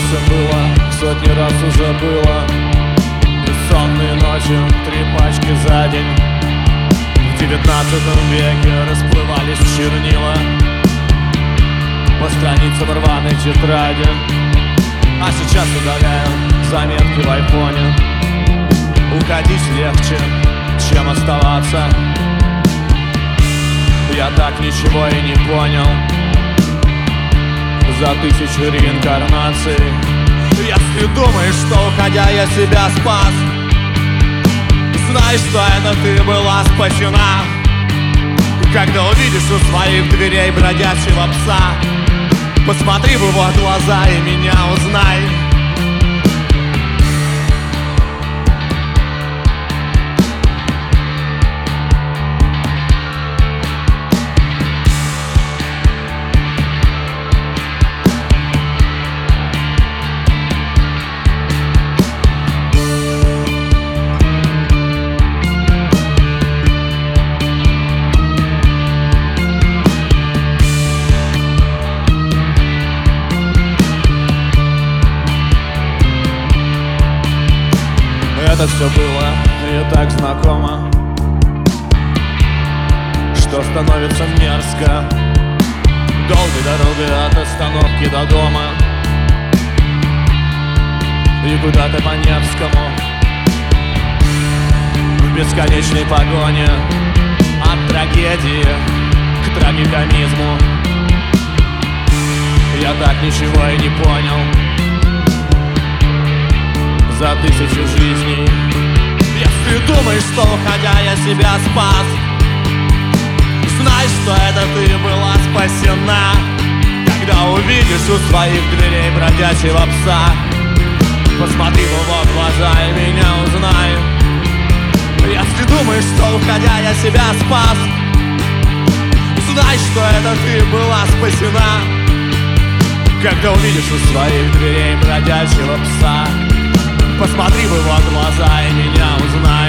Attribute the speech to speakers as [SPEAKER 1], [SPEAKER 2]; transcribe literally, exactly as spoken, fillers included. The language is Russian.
[SPEAKER 1] все было, сотни раз уже было. Бессонные ночи, три пачки за день. В девятнадцатом веке расплывались чернила по страницам рваной тетради. А сейчас удаляю заметки в айфоне. Уходить легче, чем оставаться. Я так ничего и не понял за тысячу реинкарнаций. Если думаешь, что уходя я себя спас, знай, что это ты была спасена. Когда увидишь у своих дверей бродячего пса, посмотри в его глаза и меня узнай. Это все было и так знакомо, что становится мерзко. Долгой дорогой от остановки до дома и куда-то по Невскому, в бесконечной погоне от трагедии к трагикомизму. Я так ничего и не понял за тысячу жизней. Если думаешь, что уходя я себя спас, знай, что это ты была спасена. Когда увидишь у своих дверей бродячего пса, посмотри в его глаза и меня узнай. Если думаешь, что уходя я себя спас, знай, что это ты была спасена. Когда увидишь у своих дверей бродячего пса, посмотри в его глаза и меня узнай.